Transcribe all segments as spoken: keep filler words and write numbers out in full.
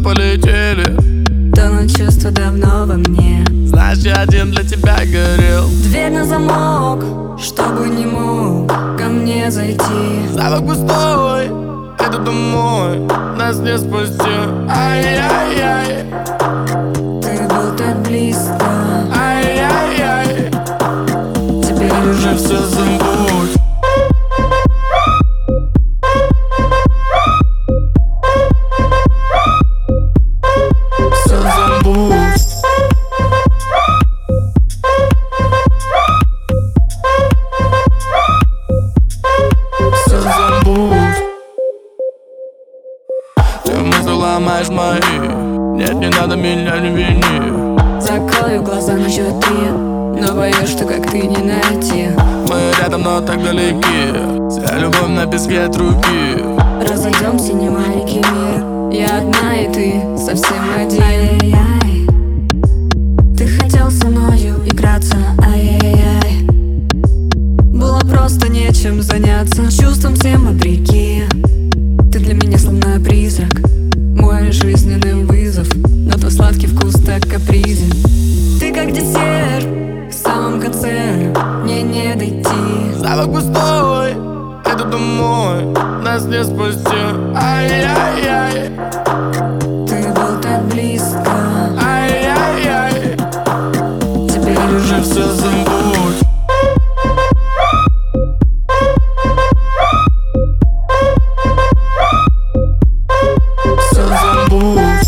полетели. Тонут чувства давно во мне. Знаешь, я один для тебя горел. Дверь на замок, чтобы не мог ко мне зайти. Запах пустой, это домой, нас не спасти. Ай-яй-яй, Ты был так близко, ай-яй-яй, теперь уже все забудь. Все забудь. Все забудь. Ты мысли ломаешь мои. Нет, не надо меня, не вини. Закрою глаза на счет три, но боюсь, что как ты не найти. Мы рядом, но так далеки. Вся любовь на песке от руки. Разойдемся, не маленький мир. Я одна и ты совсем один. Ай-яй-яй, ты хотел со мною играться. Ай-яй-яй, было просто нечем заняться. Чувством всем вопреки. Ты для меня словно призрак, мой жизненный вызов. Но твой сладкий вкус так капризен. Ты как десерт в самом конце, мне не дойти. Запах пустой, это домой, нас не спасти. Ай-яй-яй, Ты был так близко, ай-яй-яй, теперь уже уже все забудь. Все забудь.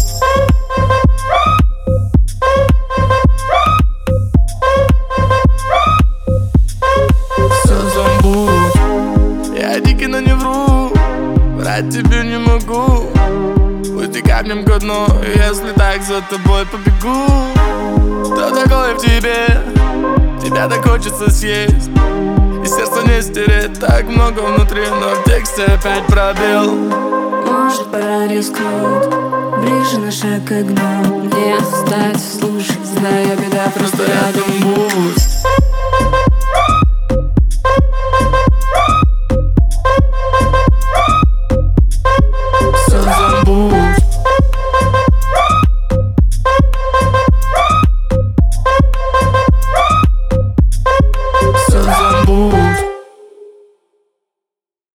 Все забудь. Я дикий, но не вру, врать тебе не могу. Пусть и камнем ко дну, если так за тобой побегу. Что такое в тебе? Тебя так хочется съесть, и сердце не стереть. Так много внутри, но в тексте опять пробел. Может, пора рискнуть, ближе на шаг к огню. Не стать слушать, знаю, беда просто Просто рядом. рядом будь.